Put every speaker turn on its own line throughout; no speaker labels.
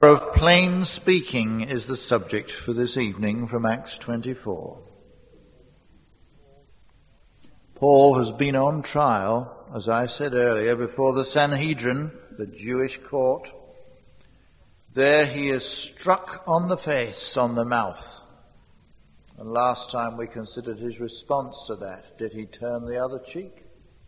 Of plain speaking is the subject for this evening from Acts 24. Paul has been on trial, as I said earlier, before the Sanhedrin, the Jewish court. There he is struck on the face, on the mouth. And last time we considered his response to that. Did he turn the other cheek?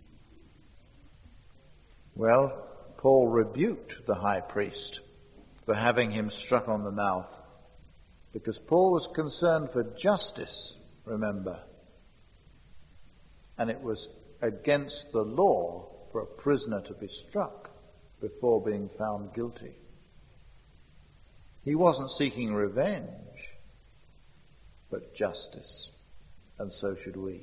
Well, Paul rebuked the high priest for having him struck on the mouth, because Paul was concerned for justice, remember. And it was against the law for a prisoner to be struck before being found guilty. He wasn't seeking revenge, but justice, and so should we.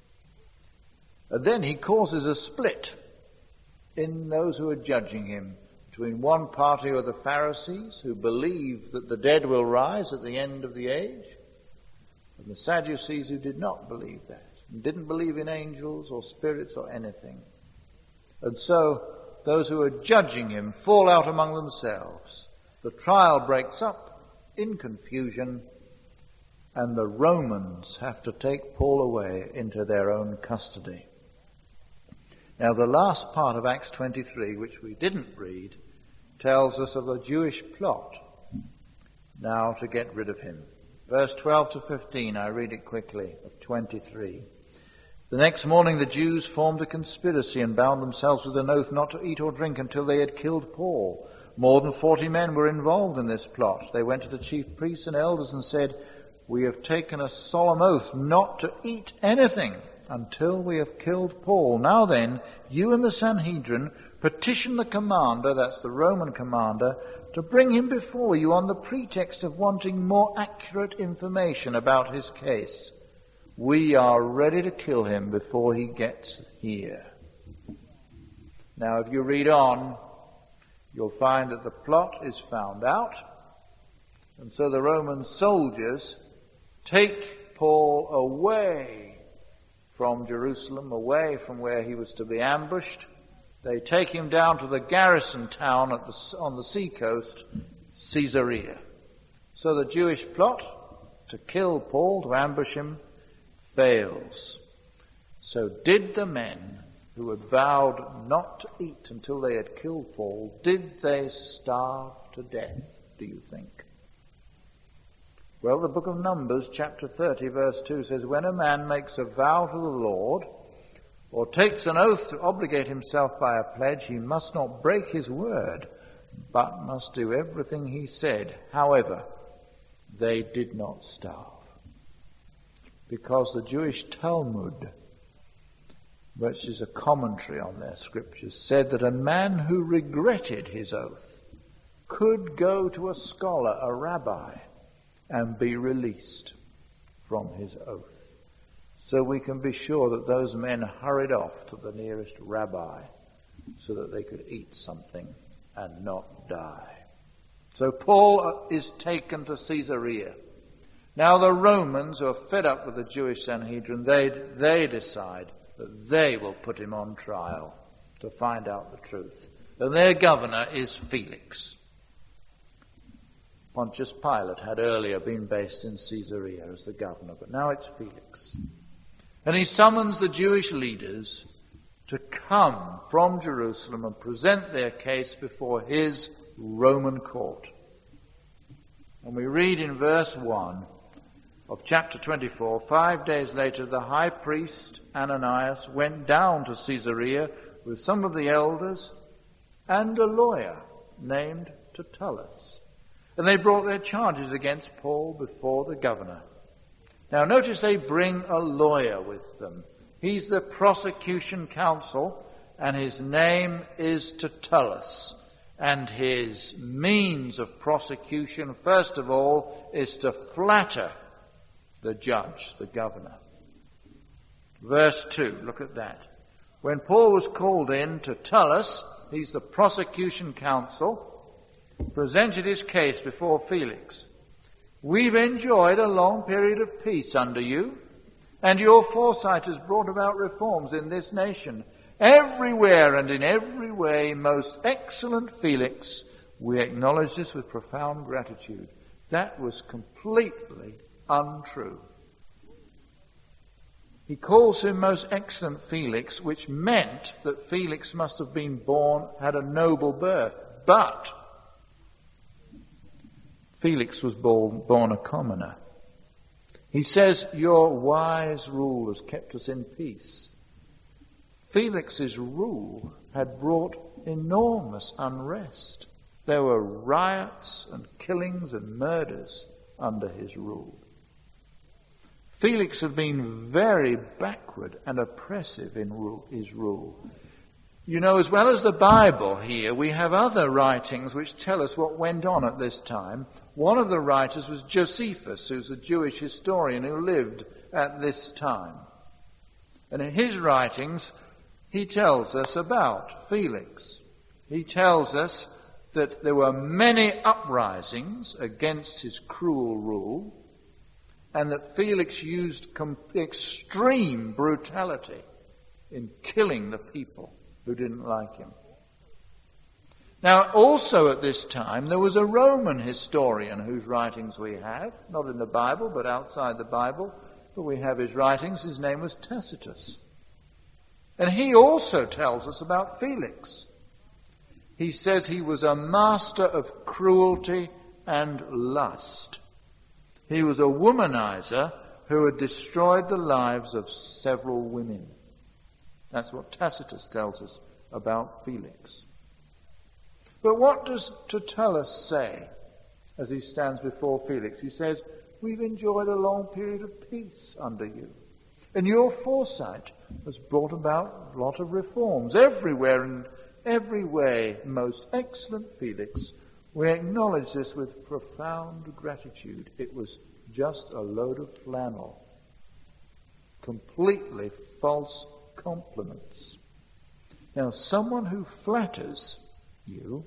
And then he causes a split in those who are judging him, between one party or the Pharisees, who believe that the dead will rise at the end of the age, and the Sadducees, who did not believe that, and didn't believe in angels or spirits or anything. And so those who are judging him fall out among themselves. The trial breaks up in confusion, and the Romans have to take Paul away into their own custody. Now, the last part of Acts 23, which we didn't read, tells us of the Jewish plot now to get rid of him. Verse 12 to 15, I read it quickly, of 23. The next morning the Jews formed a conspiracy and bound themselves with an oath not to eat or drink until they had killed Paul. More than 40 men were involved in this plot. They went to the chief priests and elders and said, "We have taken a solemn oath not to eat anything until we have killed Paul. Now then, you and the Sanhedrin petition the commander," that's the Roman commander, "to bring him before you on the pretext of wanting more accurate information about his case. We are ready to kill him before he gets here." Now, if you read on, you'll find that the plot is found out, and so the Roman soldiers take Paul away from Jerusalem, away from where he was to be ambushed. They take him down to the garrison town on the seacoast, Caesarea. So the Jewish plot to kill Paul, to ambush him, fails. So did the men who had vowed not to eat until they had killed Paul, did they starve to death, do you think? Well, the book of Numbers, chapter 30, verse 2 says, "When a man makes a vow to the Lord, or takes an oath to obligate himself by a pledge, he must not break his word, but must do everything he said." However, they did not starve, because the Jewish Talmud, which is a commentary on their scriptures, said that a man who regretted his oath could go to a scholar, a rabbi, and be released from his oath. So we can be sure that those men hurried off to the nearest rabbi so that they could eat something and not die. So Paul is taken to Caesarea. Now the Romans, who are fed up with the Jewish Sanhedrin, they decide that they will put him on trial to find out the truth. And their governor is Felix. Pontius Pilate had earlier been based in Caesarea as the governor, but now it's Felix. And he summons the Jewish leaders to come from Jerusalem and present their case before his Roman court. And we read in verse 1 of chapter 24, 5 days later, the high priest Ananias went down to Caesarea with some of the elders and a lawyer named Tertullus. And they brought their charges against Paul before the governor. Now notice they bring a lawyer with them. He's the prosecution counsel, and his name is Tertullus. And his means of prosecution, first of all, is to flatter the judge, the governor. Verse 2, look at that. When Paul was called in, Tertullus, he's the prosecution counsel, presented his case before Felix. "We've enjoyed a long period of peace under you, and your foresight has brought about reforms in this nation. Everywhere and in every way, most excellent Felix, We acknowledge this with profound gratitude. That was completely untrue. He calls him most excellent Felix, which meant that Felix must have been had a noble birth. But Felix was born a commoner. He says, your wise rule has kept us in peace. Felix's rule had brought enormous unrest. There were riots and killings and murders under his rule. Felix had been very backward and oppressive in his rule. You know, as well as the Bible here, we have other writings which tell us what went on at this time. One of the writers was Josephus, who's a Jewish historian who lived at this time. And in his writings, he tells us about Felix. He tells us that there were many uprisings against his cruel rule, and that Felix used extreme brutality in killing the people who didn't like him. Now, also at this time, there was a Roman historian whose writings we have, not in the Bible, but outside the Bible, but we have his writings. His name was Tacitus. And he also tells us about Felix. He says he was a master of cruelty and lust. He was a womanizer who had destroyed the lives of several women. That's what Tacitus tells us about Felix. But what does Tertullus say as he stands before Felix? He says, we've enjoyed a long period of peace under you, and your foresight has brought about a lot of reforms everywhere and every way. Most excellent Felix, we acknowledge this with profound gratitude. It was just a load of flannel, completely false compliments. Now, someone who flatters you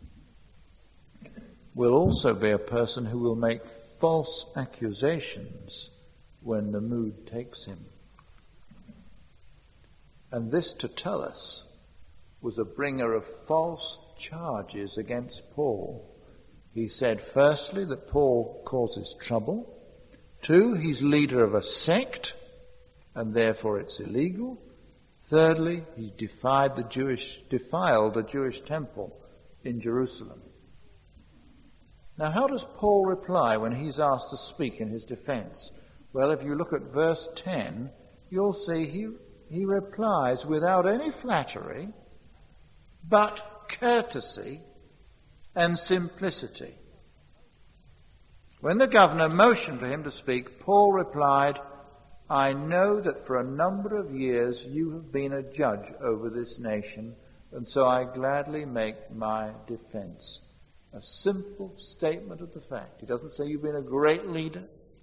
will also be a person who will make false accusations when the mood takes him. And this Tertullus was a bringer of false charges against Paul. He said, firstly, that Paul causes trouble. 2, he's leader of a sect, and therefore it's illegal. Thirdly, he defiled the Jewish temple in Jerusalem. Now, how does Paul reply when he's asked to speak in his defense? Well, if you look at verse 10, you'll see he replies without any flattery, but courtesy and simplicity. When the governor motioned for him to speak, Paul replied, I know that for a number of years you have been a judge over this nation, and so I gladly make my defense. A simple statement of the fact. He doesn't say you've been a great leader.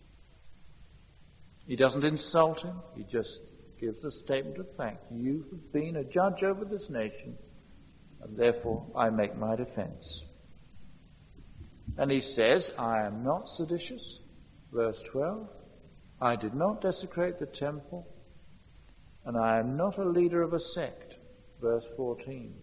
He doesn't insult him. He just gives the statement of fact. You have been a judge over this nation, and therefore I make my defense. And he says, I am not seditious, verse 12. I did not desecrate the temple, and I am not a leader of a sect, verse 14.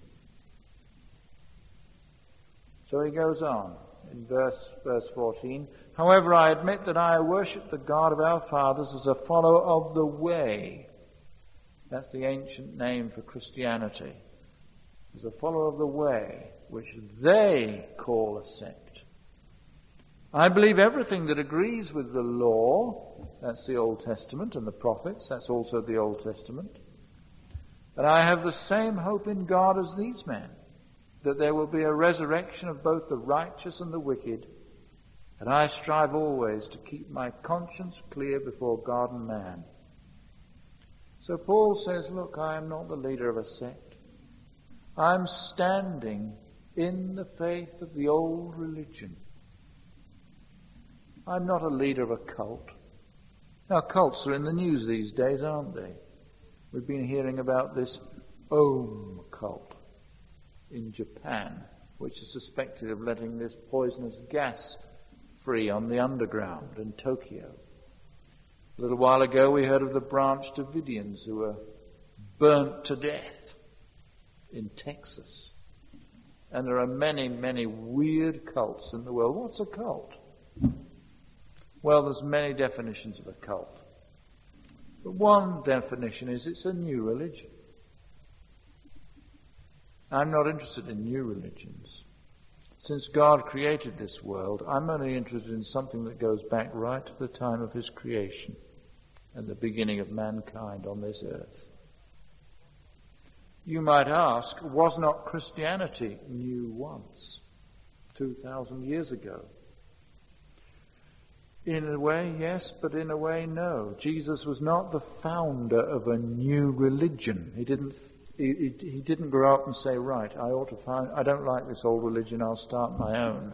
So he goes on in verse 14. However, I admit that I worship the God of our fathers as a follower of the way. That's the ancient name for Christianity. As a follower of the way, which they call a sect. I believe everything that agrees with the law, that's the Old Testament, and the prophets, that's also the Old Testament. And I have the same hope in God as these men, that there will be a resurrection of both the righteous and the wicked, and I strive always to keep my conscience clear before God and man. So Paul says, look, I am not the leader of a sect. I'm standing in the faith of the old religion. I'm not a leader of a cult. Now, cults are in the news these days, aren't they? We've been hearing about this Om cult in Japan, which is suspected of letting this poisonous gas free on the underground in Tokyo. A little while ago we heard of the Branch Davidians who were burnt to death in Texas. And there are many, many weird cults in the world. What's a cult? Well, there's many definitions of a cult. But one definition is it's a new religion. I'm not interested in new religions. Since God created this world, I'm only interested in something that goes back right to the time of his creation and the beginning of mankind on this earth. You might ask, was not Christianity new once, 2,000 years ago? In a way, yes, but in a way, no. Jesus was not the founder of a new religion. He didn't grow up and say, right, I don't like this old religion, I'll start my own.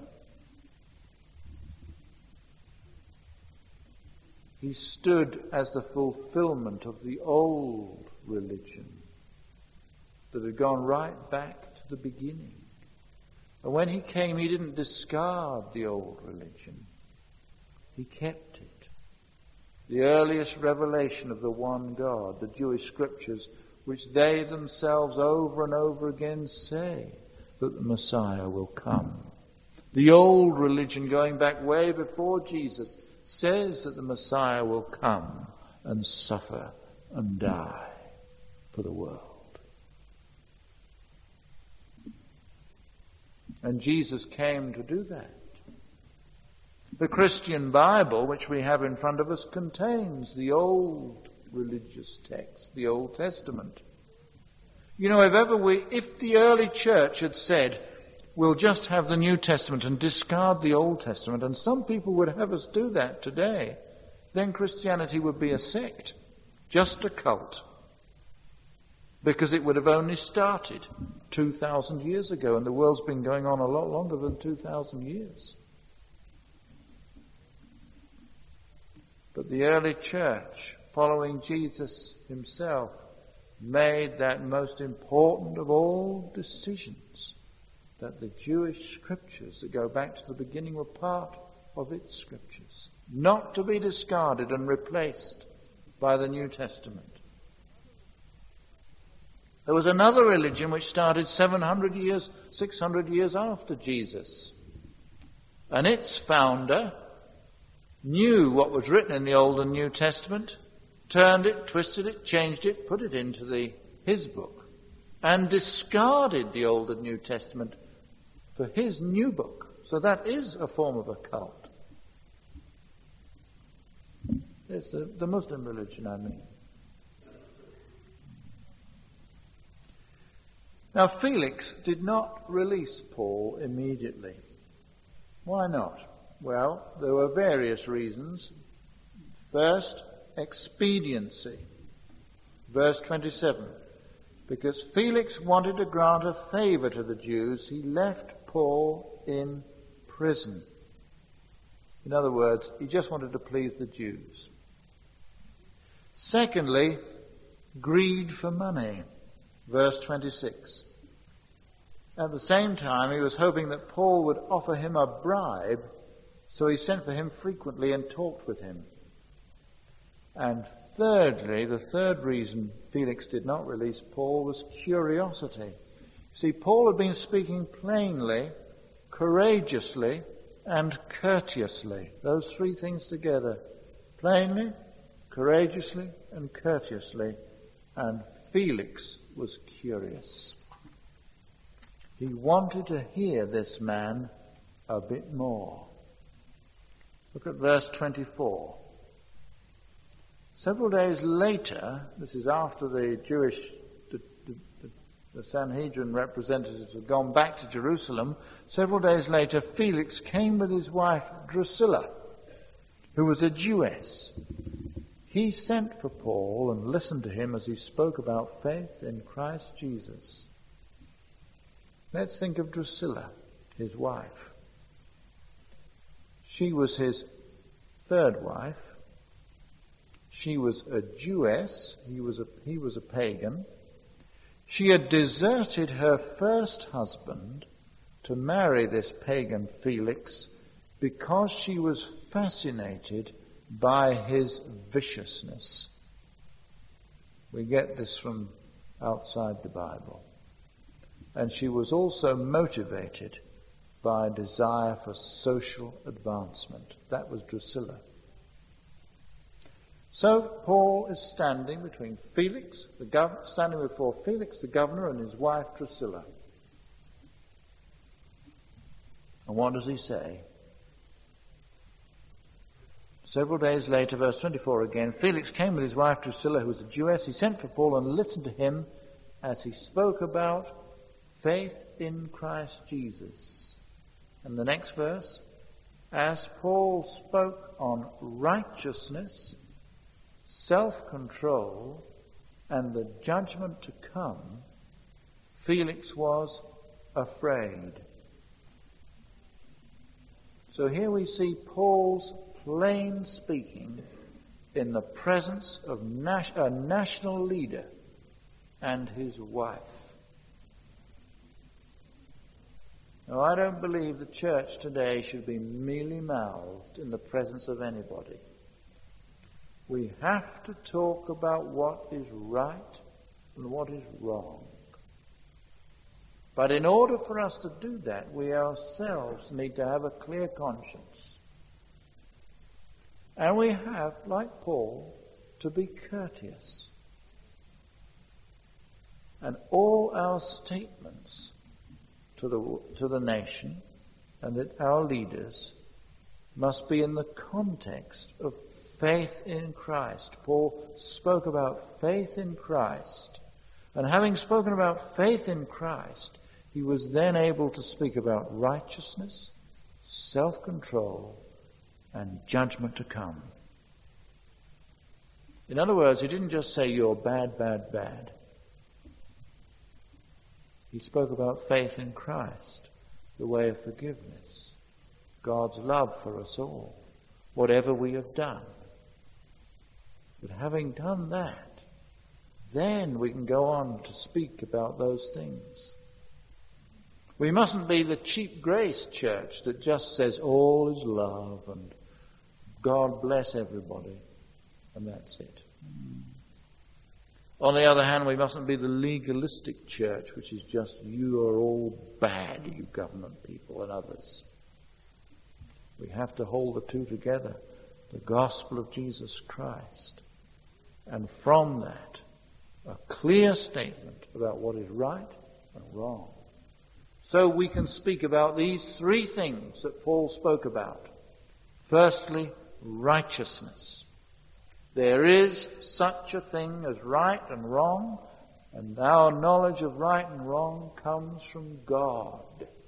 He stood as the fulfillment of the old religion that had gone right back to the beginning. And when he came, he didn't discard the old religion. He kept it. The earliest revelation of the one God, the Jewish scriptures, which they themselves over and over again say that the Messiah will come. The old religion, going back way before Jesus, says that the Messiah will come and suffer and die for the world. And Jesus came to do that. The Christian Bible, which we have in front of us, contains the old religious text, the Old Testament. You know, if the early church had said, we'll just have the New Testament and discard the Old Testament, and some people would have us do that today, then Christianity would be a sect, just a cult. Because it would have only started 2,000 years ago, and the world's been going on a lot longer than 2,000 years. But the early church, following Jesus himself, made that most important of all decisions, that the Jewish scriptures that go back to the beginning were part of its scriptures, not to be discarded and replaced by the New Testament. There was another religion which started 700 years, 600 years after Jesus. And its founder knew what was written in the Old and New Testament, turned it, twisted it, changed it, put it into his book, and discarded the Old and New Testament for his new book. So that is a form of a cult. It's the Muslim religion, I mean. Now, Felix did not release Paul immediately. Why not? Well, there were various reasons. First, expediency. Verse 27. Because Felix wanted to grant a favor to the Jews, he left Paul in prison. In other words, he just wanted to please the Jews. Secondly, greed for money. Verse 26. At the same time, he was hoping that Paul would offer him a bribe, so he sent for him frequently and talked with him. And thirdly, the third reason Felix did not release Paul was curiosity. See, Paul had been speaking plainly, courageously, and courteously. Those three things together. Plainly, courageously, and courteously. And Felix was curious. He wanted to hear this man a bit more. Look at verse 24. Several days later, this is after the Sanhedrin representatives had gone back to Jerusalem, several days later Felix came with his wife Drusilla, who was a Jewess. He sent for Paul and listened to him as he spoke about faith in Christ Jesus. Let's think of Drusilla, his wife. She was his third wife. She was a Jewess. He was a pagan. She had deserted her first husband to marry this pagan Felix because she was fascinated by his viciousness. We get this from outside the Bible. and she was also motivated by a desire for social advancement. That was Drusilla. So Paul is standing between standing before Felix the governor and his wife Drusilla. And what does he say? Several days later, verse 24 again, Felix came with his wife Drusilla, who was a Jewess. He sent for Paul and listened to him as he spoke about faith in Christ Jesus. And the next verse, as Paul spoke on righteousness, self-control, and the judgment to come, Felix was afraid. So here we see Paul's plain speaking in the presence of a national leader and his wife. Now, I don't believe the church today should be mealy-mouthed in the presence of anybody. We have to talk about what is right and what is wrong. But in order for us to do that, we ourselves need to have a clear conscience. And we have, like Paul, to be courteous. And all our statements to the nation and that our leaders must be in the context of faith in Christ. Paul spoke about faith in Christ. And having spoken about faith in Christ, he was then able to speak about righteousness, self-control, and judgment to come. In other words, he didn't just say you're bad, bad, bad. He spoke about faith in Christ, the way of forgiveness, God's love for us all, whatever we have done. But having done that, then we can go on to speak about those things. We mustn't be the cheap grace church that just says all is love and God bless everybody, and that's it. On the other hand, we mustn't be the legalistic church, which is just you are all bad, you government people and others. We have to hold the two together, the gospel of Jesus Christ. And from that, a clear statement about what is right and wrong. So we can speak about these three things that Paul spoke about. Firstly, righteousness. There is such a thing as right and wrong, and our knowledge of right and wrong comes from God.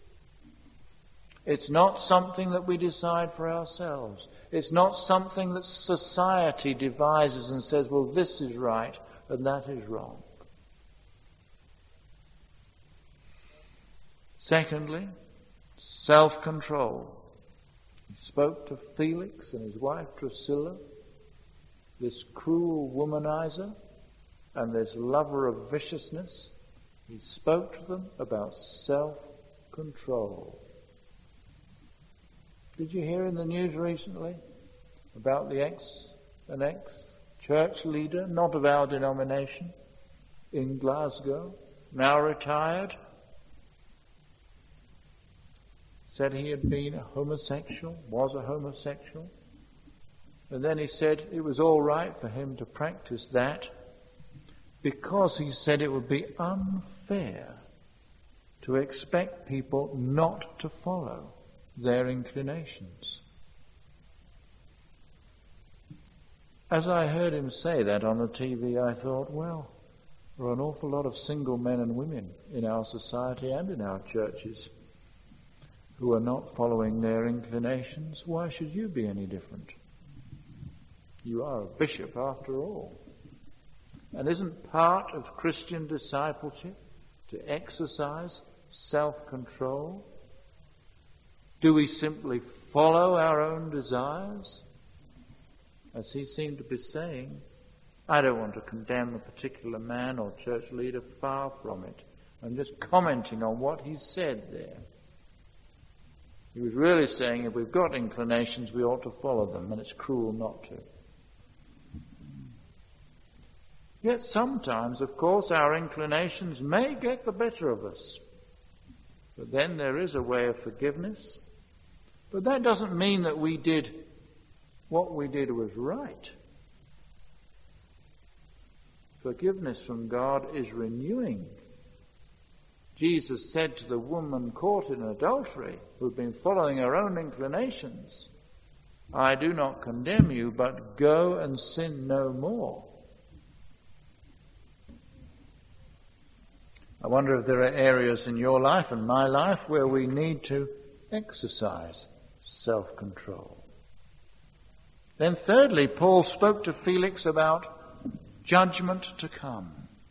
It's not something that we decide for ourselves. It's not something that society devises and says, well, this is right and that is wrong. Secondly, self-control. He spoke to Felix and his wife Drusilla, this cruel womanizer and this lover of viciousness. He spoke to them about self-control. Did you hear in the news recently about an ex-church leader, not of our denomination, in Glasgow, now retired? Said he had been a homosexual, was a homosexual. And then he said it was all right for him to practice that because he said it would be unfair to expect people not to follow their inclinations. As I heard him say that on the TV, I thought, well, there are an awful lot of single men and women in our society and in our churches who are not following their inclinations. Why should you be any different? You are a bishop after all. And isn't part of Christian discipleship to exercise self-control? Do we simply follow our own desires? As he seemed to be saying, I don't want to condemn a particular man or church leader, far from it. I'm just commenting on what he said there. He was really saying if we've got inclinations, we ought to follow them, and it's cruel not to. Yet sometimes, of course, our inclinations may get the better of us. But then there is a way of forgiveness. But that doesn't mean that what we did was right. Forgiveness from God is renewing. Jesus said to the woman caught in adultery, who'd been following her own inclinations, I do not condemn you, but go and sin no more. I wonder if there are areas in your life and my life where we need to exercise self-control. Then thirdly, Paul spoke to Felix about judgment to come.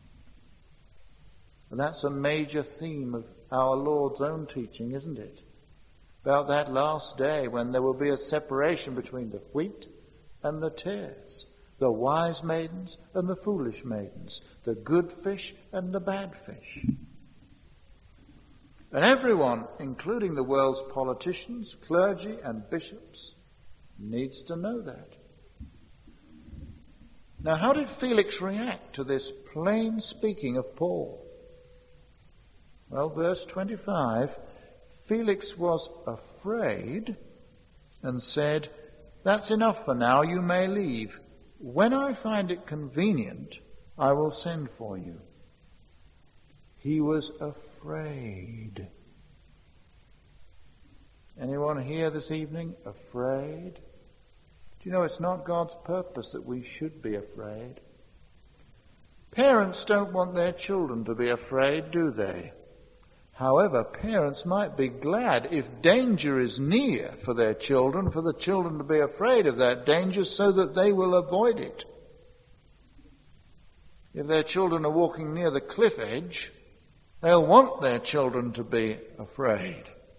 And that's a major theme of our Lord's own teaching, isn't it? About that last day when there will be a separation between the wheat and the tares, the wise maidens and the foolish maidens, the good fish and the bad fish. And everyone, including the world's politicians, clergy and bishops, needs to know that. Now, how did Felix react to this plain speaking of Paul? Well, verse 25, Felix was afraid and said, that's enough for now, you may leave. When I find it convenient, I will send for you. He was afraid. Anyone here this evening afraid? Do you know it's not God's purpose that we should be afraid? Parents don't want their children to be afraid, do they? However, parents might be glad if danger is near for their children, for the children to be afraid of that danger so that they will avoid it. If their children are walking near the cliff edge, they'll want their children to be afraid.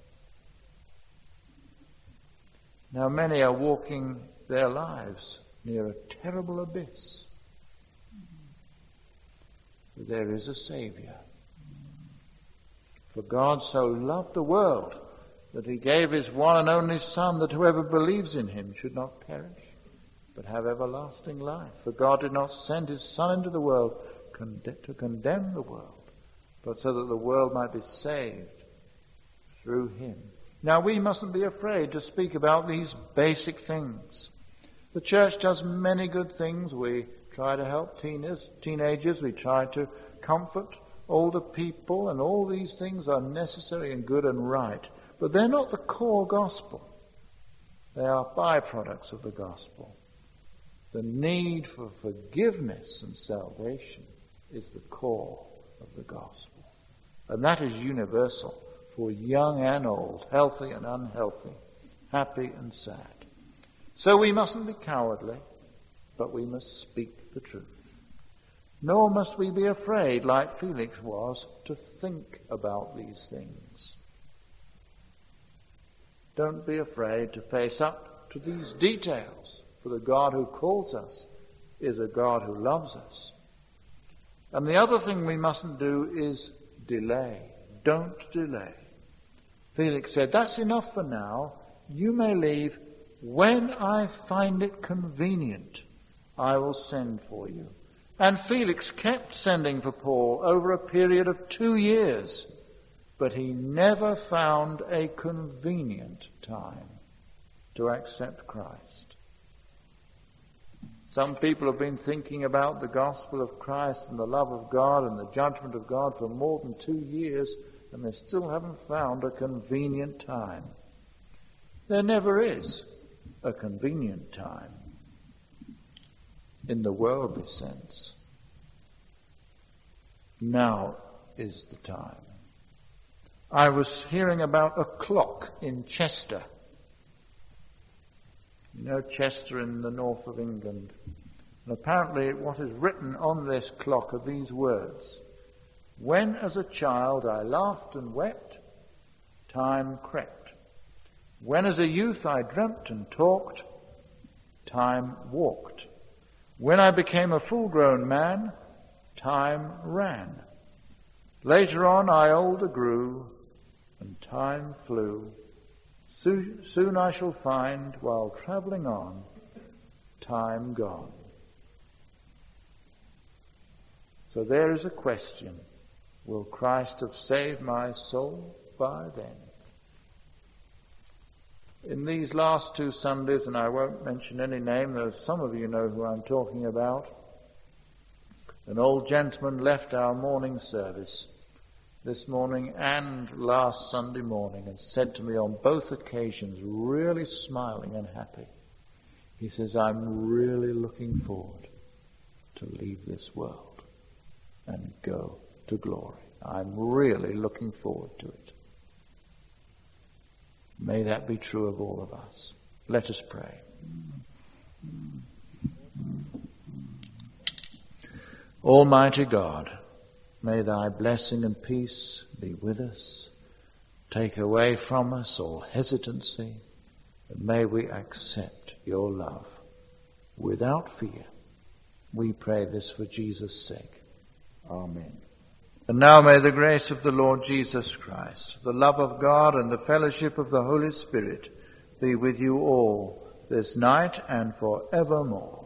Now, many are walking their lives near a terrible abyss. But there is a Saviour. For God so loved the world that he gave his one and only Son, that whoever believes in him should not perish, but have everlasting life. For God did not send his Son into the world to condemn the world, but so that the world might be saved through him. Now, we mustn't be afraid to speak about these basic things. The church does many good things. We try to help teenagers. We try to comfort older people, and all these things are necessary and good and right. But they're not the core gospel. They are byproducts of the gospel. The need for forgiveness and salvation is the core of the gospel. And that is universal for young and old, healthy and unhealthy, happy and sad. So we mustn't be cowardly, but we must speak the truth. Nor must we be afraid, like Felix was, to think about these things. Don't be afraid to face up to these details, for the God who calls us is a God who loves us. And the other thing we mustn't do is delay. Don't delay. Felix said, that's enough for now. You may leave. When I find it convenient, I will send for you. And Felix kept sending for Paul over a period of 2 years, but he never found a convenient time to accept Christ. Some people have been thinking about the gospel of Christ and the love of God and the judgment of God for more than 2 years, and they still haven't found a convenient time. There never is a convenient time in the worldly sense. Now is the time. I was hearing about a clock in Chester. You know Chester in the north of England. And apparently what is written on this clock are these words. When as a child I laughed and wept, time crept. When as a youth I dreamt and talked, time walked. When I became a full-grown man, time ran. Later on I older grew, and time flew. Soon I shall find, while travelling on, time gone. So there is a question. Will Christ have saved my soul? by then. In these last 2 Sundays, and I won't mention any name, though some of you know who I'm talking about, an old gentleman left our morning service this morning and last Sunday morning and said to me on both occasions, really smiling and happy, he says, I'm really looking forward to leave this world and go to glory. I'm really looking forward to it. May that be true of all of us. Let us pray. Almighty God, may thy blessing and peace be with us. Take away from us all hesitancy, and may we accept your love without fear. We pray this for Jesus' sake. Amen. And now may the grace of the Lord Jesus Christ, the love of God, and the fellowship of the Holy Spirit be with you all this night and forevermore.